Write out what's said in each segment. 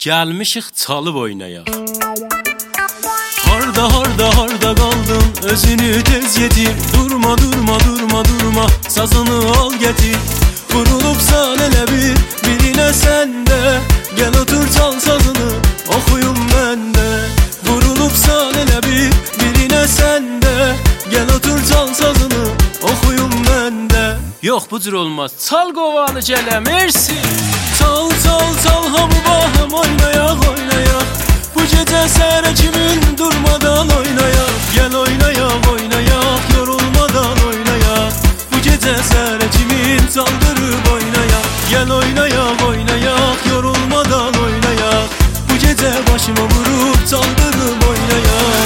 Gəlmişik çalıb oynayaq. Harda qaldın, özünü tez yetir. Durma, sazını al getir. Vurulubsan elə birinə səndə. Gəl otur çal sazını, oxuyum məndə. Vurulubsan elə birinə səndə. Gəl otur çal sazını, oxuyum məndə. Yox, bu cür olmaz, çal qovanı gələ, mersi. Çal, hamı baham oynayaq. Bu gecə səhərə kimin durmadan oynayaq. Gəl oynayaq, yorulmadan oynayaq. Bu gecə səhərə kimin çaldırıb oynayaq. Gəl oynayaq, yorulmadan oynayaq. Bu gecə başıma vurub çaldırıb oynayaq.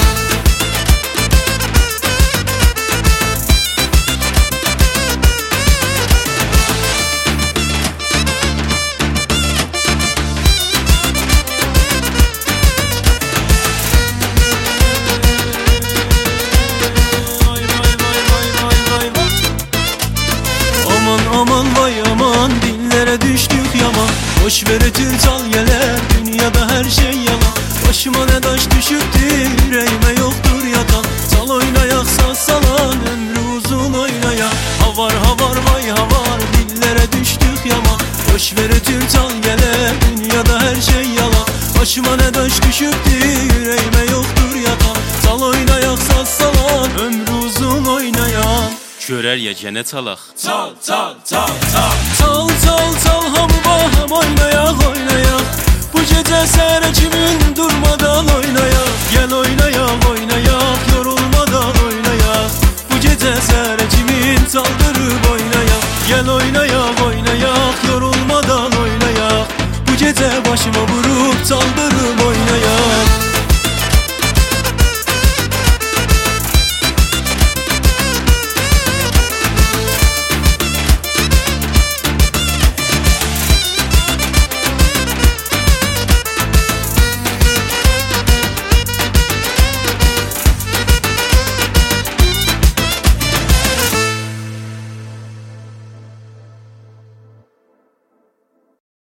Aman vay aman, dillere düştük yaman. Boş ver ötür çal geler, dünyada her şey yalan. Başıma ne taş düşüktür, yüreğime yoktur yatan. Çal oynayak, saz salan, ömrü uzun oynayak. Havar vay havar, dillere düştük yaman. Boş ver ötür çal geler, dünyada her şey yalan. Başıma ne taş düşüktür, yüreğime yoktur yatan. Çal oynayak, saz salan, ömrü uzun oynayan. Görər ya gənə çalaq. Çal, hamı baham oynayaq. Bu gecə səhərə kimin durmadan oynayaq. Gəl oynayaq, yorulmadan oynayaq. Bu gecə səhərə kimin çaldırıb oynayaq. Gəl oynayaq, yorulmadan oynayaq. Bu gecə başıma vurub çaldırıb oynayaq.